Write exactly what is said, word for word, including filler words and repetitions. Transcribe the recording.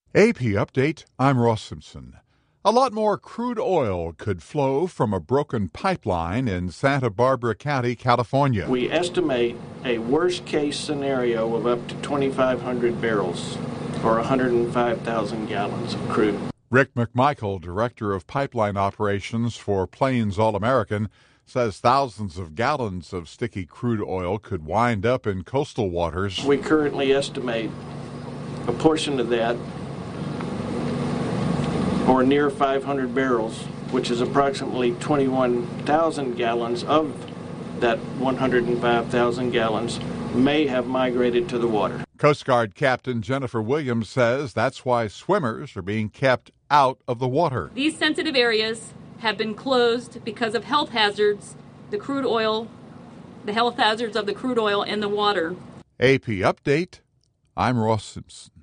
A P Update, I'm Ross Simpson. A lot more crude oil could flow from a broken pipeline in Santa Barbara County, California. We estimate a worst-case scenario of up to twenty-five hundred barrels, or one hundred five thousand gallons of crude. Rick McMichael, Director of Pipeline Operations for Plains All-American, says thousands of gallons of sticky crude oil could wind up in coastal waters. We currently estimate a portion of that, or near five hundred barrels, which is approximately twenty-one thousand gallons of that one hundred five thousand gallons, may have migrated to the water. Coast Guard Captain Jennifer Williams says that's why swimmers are being kept out of the water. These sensitive areas have been closed because of health hazards, the crude oil, the health hazards of the crude oil in the water. A P Update, I'm Ross Simpson.